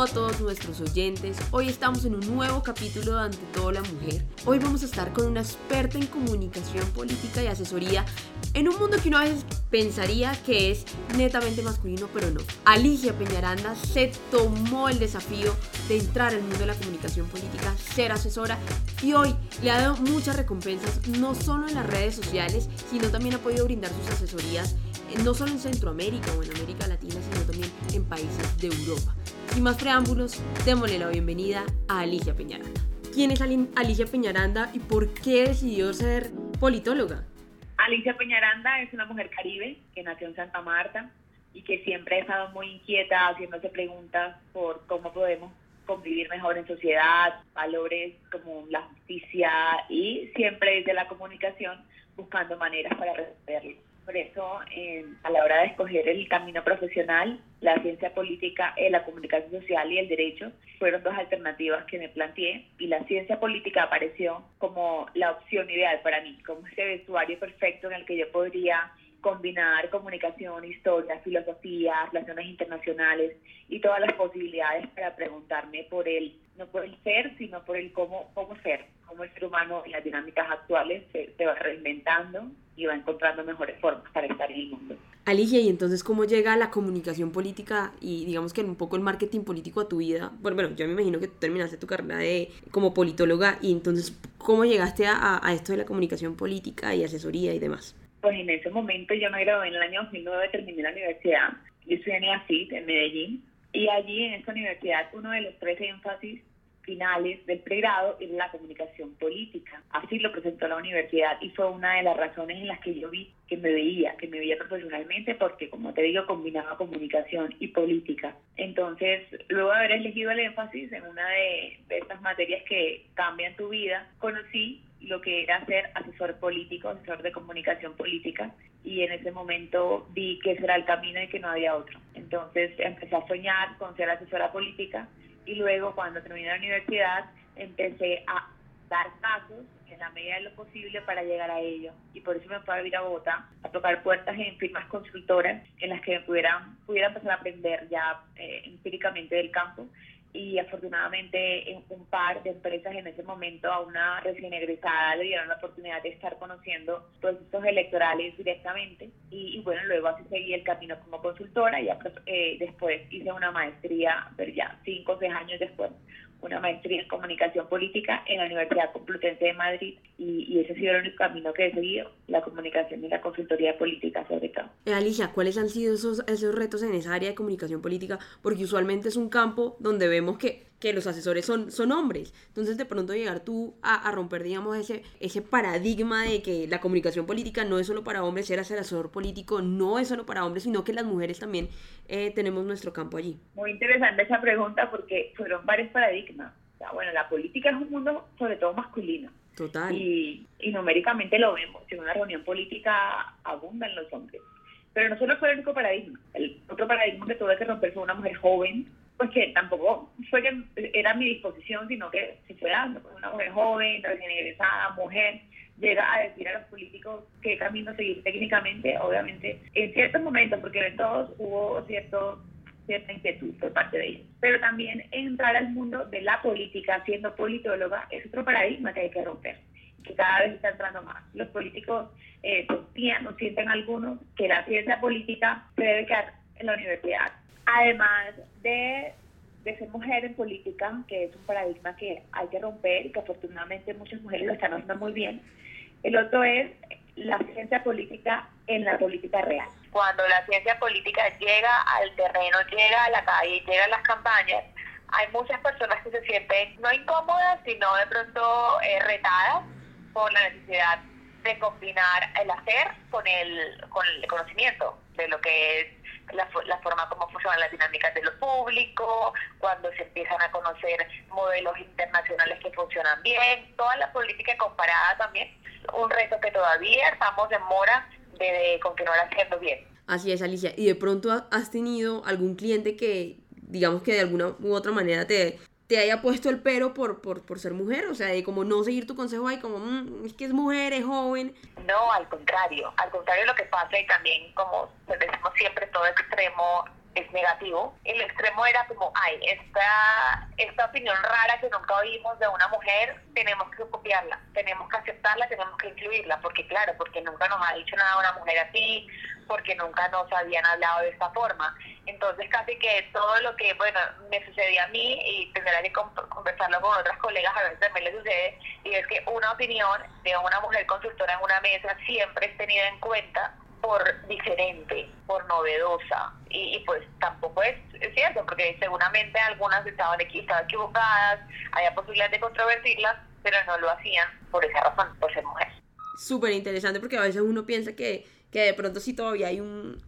a todos nuestros oyentes. Hoy estamos en un nuevo capítulo de Ante todo la mujer. Hoy vamos a estar con una experta en comunicación política y asesoría en un mundo que uno a veces pensaría que es netamente masculino, pero no. Alicia Peñaranda se tomó el desafío de entrar al mundo de la comunicación política, ser asesora, y hoy le ha dado muchas recompensas, no solo en las redes sociales, sino también ha podido brindar sus asesorías no solo en Centroamérica o en América Latina, sino también en países de Europa. Sin más preámbulos, démosle la bienvenida a Alicia Peñaranda. ¿Quién es Alicia Peñaranda y por qué decidió ser politóloga? Alicia Peñaranda es una mujer caribe que nació en Santa Marta y que siempre ha estado muy inquieta, haciéndose preguntas por cómo podemos convivir mejor en sociedad, valores como la justicia, y siempre desde la comunicación buscando maneras para resolverlo. Por eso, a la hora de escoger el camino profesional, la ciencia política, la comunicación social y el derecho fueron dos alternativas que me planteé, y la ciencia política apareció como la opción ideal para mí, como ese vestuario perfecto en el que yo podría combinar comunicación, historia, filosofía, relaciones internacionales y todas las posibilidades para preguntarme por no por el ser, sino por el cómo ser, cómo el ser humano en las dinámicas actuales se va reinventando y va encontrando mejores formas para estar en el mundo. Alicia, ¿y entonces cómo llega la comunicación política y digamos que un poco el marketing político a tu vida? Bueno, yo me imagino que tú terminaste tu carrera como politóloga, y entonces, ¿cómo llegaste a esto de la comunicación política y asesoría y demás? Pues en ese momento yo me gradué en el año 2009, terminé la universidad. Yo estudié en EAFIT, en Medellín, y allí en esta universidad uno de los 13 énfasis finales del pregrado era la comunicación política. Así lo presentó la universidad y fue una de las razones en las que yo vi que me veía profesionalmente, porque, como te digo, combinaba comunicación y política. Entonces, luego de haber elegido el énfasis en una de estas materias que cambian tu vida, conocí lo que era ser asesor político, asesor de comunicación política, y en ese momento vi que ese era el camino y que no había otro. Entonces empecé a soñar con ser asesora política, y luego, cuando terminé la universidad, empecé a dar pasos en la medida de lo posible para llegar a ello, y por eso me fui a vivir a Bogotá, a tocar puertas en firmas consultoras en las que pudiera empezar a aprender ya empíricamente del campo. Y afortunadamente en un par de empresas en ese momento, a una recién egresada le dieron la oportunidad de estar conociendo procesos electorales directamente, y bueno, luego así seguí el camino como consultora, y después hice una maestría, pero ya 5 o 6 años después, una maestría en comunicación política en la Universidad Complutense de Madrid, y ese ha sido el único camino que he seguido, la comunicación y la consultoría política sobre todo. Alicia, ¿cuáles han sido esos retos en esa área de comunicación política? Porque usualmente es un campo donde vemos que los asesores son hombres. Entonces, de pronto llegar tú a romper, digamos, ese paradigma de que la comunicación política no es solo para hombres, ser asesor político no es solo para hombres, sino que las mujeres también tenemos nuestro campo allí. Muy interesante esa pregunta, porque fueron varios paradigmas. O sea, bueno, la política es un mundo sobre todo masculino. Total. Y numéricamente lo vemos. En una reunión política abundan los hombres. Pero no solo fue el único paradigma. El otro paradigma que tuve que romper fue una mujer joven, pues que tampoco fue que era a mi disposición, sino que se fue dando. Una mujer joven, recién egresada, mujer, llega a decir a los políticos qué camino seguir técnicamente, obviamente, en ciertos momentos, porque en todos hubo cierta inquietud por parte de ellos. Pero también entrar al mundo de la política siendo politóloga es otro paradigma que hay que romper, que cada vez está entrando más. Los políticos sienten algunos que la ciencia política se debe quedar en la universidad. Además de ser mujer en política, que es un paradigma que hay que romper y que afortunadamente muchas mujeres lo están haciendo muy bien, el otro es la ciencia política en la política real. Cuando la ciencia política llega al terreno, llega a la calle, llega a las campañas, hay muchas personas que se sienten no incómodas, sino de pronto retadas por la necesidad de combinar el hacer con el conocimiento de lo que es la forma como funcionan las dinámicas de lo público, cuando se empiezan a conocer modelos internacionales que funcionan bien, toda la política comparada también, un reto que todavía estamos en mora de continuar haciendo bien. Así es, Alicia. ¿Y de pronto has tenido algún cliente que, digamos que de alguna u otra manera te haya puesto el pero por ser mujer? O sea, de como no seguir tu consejo ahí, como es que es mujer, es joven. No, al contrario lo que pasa, y también como decimos siempre, todo extremo es negativo. El extremo era como, ay, esta opinión rara que nunca oímos de una mujer, tenemos que copiarla, tenemos que aceptarla, tenemos que incluirla, porque claro, porque nunca nos ha dicho nada una mujer así, porque nunca nos habían hablado de esta forma. Entonces casi que todo lo que, bueno, me sucedía a mí, y tendré que conversarlo con otras colegas, a veces también le sucede, y es que una opinión de una mujer consultora en una mesa siempre es tenida en cuenta por diferente, por novedosa, y pues tampoco es cierto, porque seguramente algunas estaban equivocadas, había posibilidad de controvertirlas, pero no lo hacían por esa razón, por ser mujer. Súper interesante, porque a veces uno piensa que de pronto sí todavía hay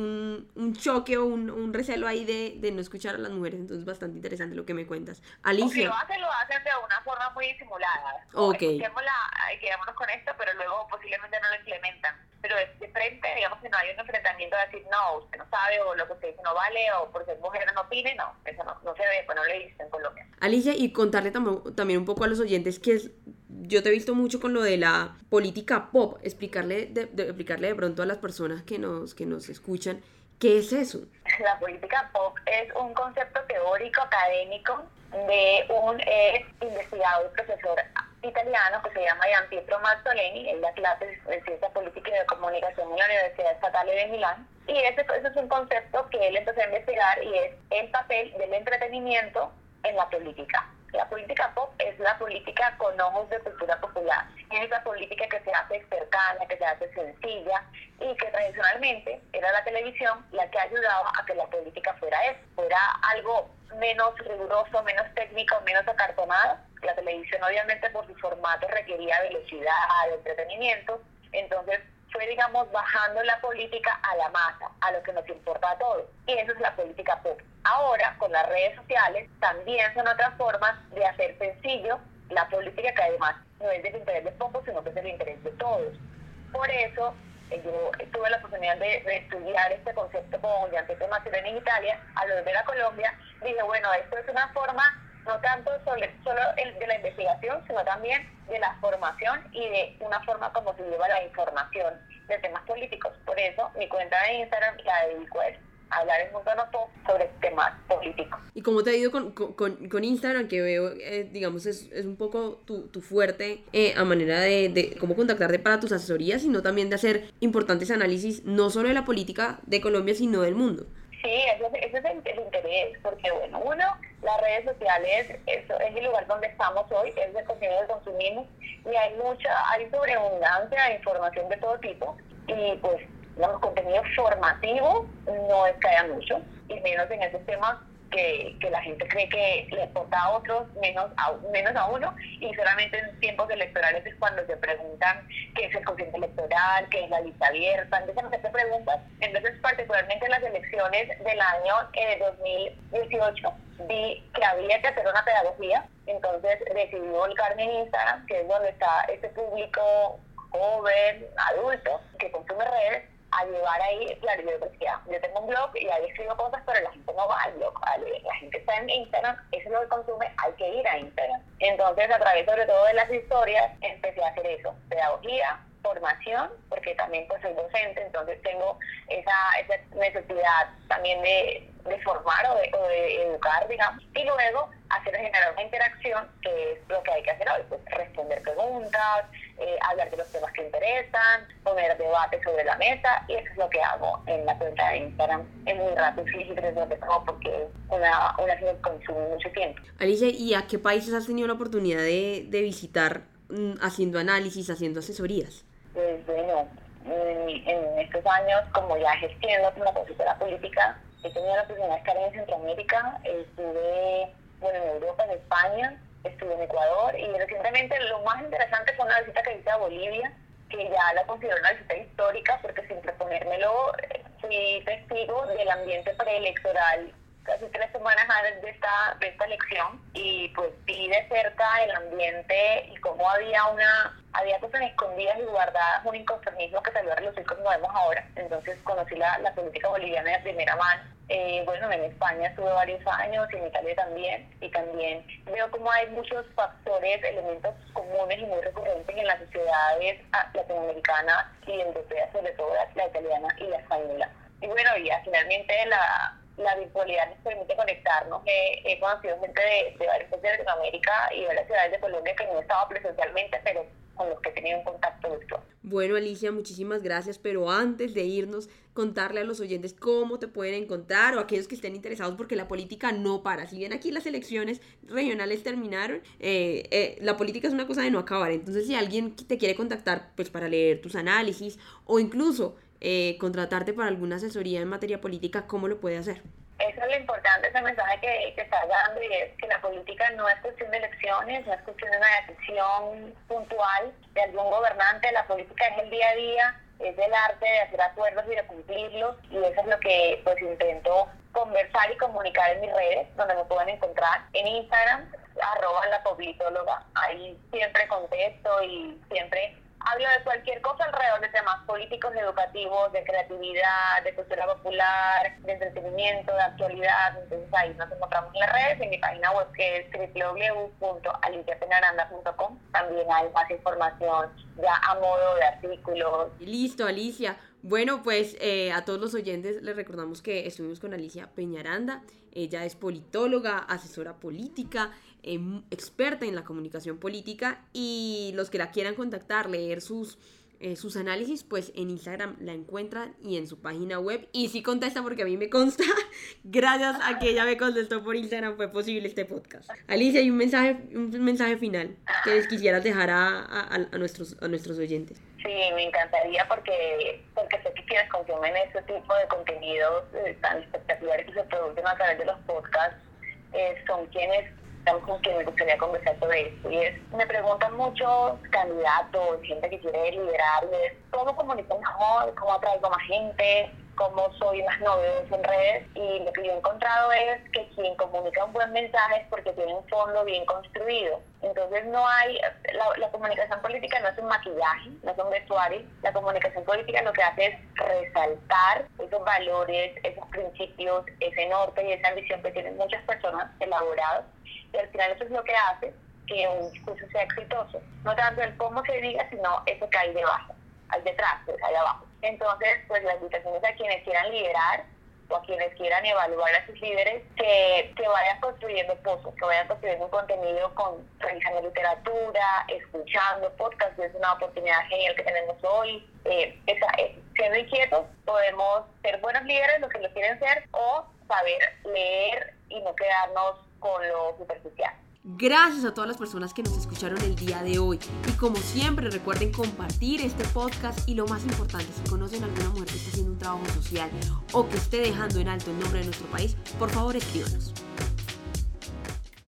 un choque o un recelo ahí de no escuchar a las mujeres, entonces bastante interesante lo que me cuentas. Alicia. O si lo hacen de una forma muy disimulada. Ok. Escuchémosla y quedémonos con esto, pero luego posiblemente no lo implementan. Pero es de frente, digamos que no hay un enfrentamiento de decir, no, usted no sabe, o lo que usted dice no vale, o por ser mujer no opine, no, eso no se ve, pues no lo he visto en Colombia. Alicia, y contarle también un poco a los oyentes que yo te he visto mucho con lo de la política pop, explicarle de pronto a las personas que nos escuchan, ¿qué es eso? La política pop es un concepto teórico académico de un investigador y profesor italiano que se llama Gian Pietro Mazzoleni. Él da clases de ciencia política y de comunicación en la Universidad Estatal de Milán, y ese es un concepto que él empezó a investigar, y es el papel del entretenimiento en la política. La política pop es la política con ojos de cultura popular. Es esa política que se hace cercana, que se hace sencilla, y que tradicionalmente era la televisión la que ayudaba a que la política fuera eso, fuera algo menos riguroso, menos técnico, menos acartonado. La televisión obviamente por su formato requería velocidad, entretenimiento, entonces fue, digamos, bajando la política a la masa, a lo que nos importa a todos. Y eso es la política pop. Ahora, con las redes sociales, también son otras formas de hacer sencillo la política, que además no es del interés de pocos, sino que es del interés de todos. Por eso, yo tuve la oportunidad de estudiar este concepto con Gian Pietro Mazzoleni en Italia. Al volver a Colombia, dije, bueno, esto es una forma no tanto solo de la investigación, sino también de la formación y de una forma como se lleva la información de temas políticos. Por eso mi cuenta de Instagram la dedico a hablar en Mundo No Pop sobre temas políticos. ¿Y cómo te ha ido con Instagram? Que veo, digamos, es un poco tu fuerte a manera de cómo contactarte para tus asesorías, sino también de hacer importantes análisis, no solo de la política de Colombia, sino del mundo. Sí, ese es el interés, porque bueno, las redes sociales es el lugar donde estamos hoy, es el contenido que consumimos, y hay sobreabundancia de información de todo tipo, y pues los contenidos formativos no es que haya mucho, y menos en esos temas que la gente cree que le importa a otros, menos a uno, y solamente en tiempos electorales es cuando se preguntan qué es el cociente electoral, qué es la lista abierta, entonces no se te preguntas. Entonces, particularmente en las elecciones del año 2018, vi que había que hacer una pedagogía, entonces decidí volcarme en Instagram, que es donde está este público joven, adulto, que consume redes, a llevar ahí, claro, yo tengo un blog y ahí escribo cosas, pero la gente no va al blog, la gente está en Instagram, eso es lo que consume, hay que ir a Instagram. Entonces, a través sobre todo de las historias, empecé a hacer eso, pedagogía, formación, porque también pues soy docente, entonces tengo esa necesidad también de formar o de educar, digamos, y luego generar una interacción, que es lo que hay que hacer hoy, pues responder preguntas, hablar de los temas que interesan, poner debate sobre la mesa, y eso es lo que hago en la cuenta de Instagram. Es muy rápido y sobre todo porque es una que consume mucho tiempo. Alicia, ¿y a qué países has tenido la oportunidad de visitar haciendo análisis, haciendo asesorías? Pues bueno, en estos años, como ya ejerciendo como consultora política, he tenido la oportunidad de estar en Centroamérica, estuve en Europa, en España, estuve en Ecuador, y recientemente lo más interesante fue una visita que hice a Bolivia, que ya la considero una visita histórica, porque sin proponérmelo fui testigo del ambiente preelectoral casi 3 semanas antes de esta elección, y pues vi de cerca el ambiente y cómo había cosas escondidas y guardadas, un inconformismo que salió a relucir como vemos ahora. Entonces conocí la política boliviana de primera mano. En España estuve varios años, y en Italia también, y también veo como hay muchos factores, elementos comunes y muy recurrentes en las sociedades latinoamericanas y europeas, sobre todo la italiana y la española. Y bueno, ya finalmente la virtualidad nos permite conectarnos. He conocido gente de varios países de Latinoamérica y de varias ciudades de Colombia que no estaba presencialmente, pero con los que he tenido un contacto virtual. Bueno, Alicia, muchísimas gracias, pero antes de irnos, contarle a los oyentes cómo te pueden encontrar o aquellos que estén interesados, porque la política no para. Si bien aquí las elecciones regionales terminaron, la política es una cosa de no acabar. Entonces, si alguien te quiere contactar pues para leer tus análisis o incluso contratarte para alguna asesoría en materia política, ¿cómo lo puede hacer? Eso es lo importante, ese mensaje que está dando, y es que la política no es cuestión de elecciones, no es cuestión de una decisión puntual de algún gobernante. La política es el día a día, es el arte de hacer acuerdos y de cumplirlos, y eso es lo que pues intento conversar y comunicar en mis redes, donde me pueden encontrar en Instagram, @lapolitóloga. Ahí siempre contesto y siempre hablo de cualquier cosa alrededor de temas políticos, educativos, de creatividad, de cultura popular, de entretenimiento, de actualidad. Entonces ahí nos encontramos en las redes, en mi página web que es www.aliciapenaranda.com. También hay más información ya a modo de artículos. Listo, Alicia. Bueno, pues a todos los oyentes les recordamos que estuvimos con Alicia Peñaranda. Ella es politóloga, asesora política, experta en la comunicación política, y los que la quieran contactar, leer sus análisis, pues en Instagram la encuentran y en su página web. Y sí contesta, porque a mí me consta, gracias a que ella me contestó por Instagram fue posible este podcast. Alicia, hay un mensaje final que les quisieras dejar a nuestros oyentes. Sí, me encantaría porque sé que quienes consumen ese tipo de contenidos tan espectaculares que se producen a través de los podcasts son quienes con quien me gustaría conversar sobre esto. Y me preguntan muchos candidatos, gente que quiere liderarles, cómo comunico mejor, cómo atraigo más gente, cómo soy más novedoso en redes. Y lo que yo he encontrado es que quien comunica un buen mensaje es porque tiene un fondo bien construido. Entonces no hay, la comunicación política no es un maquillaje, no es un vestuario. La comunicación política lo que hace es resaltar esos valores, esos principios, ese norte y esa ambición que tienen muchas personas elaborados. Y al final eso es lo que hace que un discurso sea exitoso. No tanto el cómo se diga, sino eso que hay debajo, al detrás, pues ahí abajo. Entonces, pues la invitación es a quienes quieran liderar o a quienes quieran evaluar a sus líderes, que vayan construyendo pozos, que vayan construyendo un contenido revisando literatura, escuchando podcasts. Es una oportunidad genial que tenemos hoy. Siendo inquietos, podemos ser buenos líderes, los que lo quieren ser, o saber leer y no quedarnos con lo superficial. Gracias a todas las personas que nos escucharon el día de hoy, y como siempre recuerden compartir este podcast, y lo más importante, si conocen a alguna mujer que está haciendo un trabajo social o que esté dejando en alto el nombre de nuestro país, por favor escríbanos.